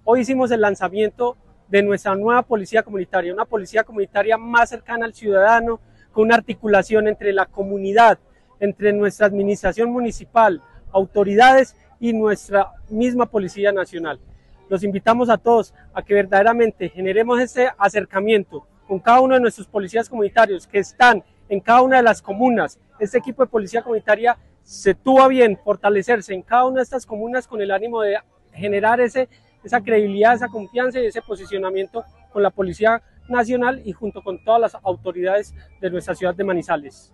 Hoy hicimos el lanzamiento de nuestra nueva policía comunitaria, una policía comunitaria más cercana al ciudadano, con una articulación entre la comunidad, entre nuestra administración municipal, autoridades y nuestra misma Policía Nacional. Los invitamos a todos a que verdaderamente generemos ese acercamiento con cada uno de nuestros policías comunitarios que están en cada una de las comunas. Este equipo de policía comunitaria se tuvo a bien fortalecerse en cada una de estas comunas con el ánimo de generar esa credibilidad, esa confianza y ese posicionamiento con la Policía Nacional y junto con todas las autoridades de nuestra ciudad de Manizales.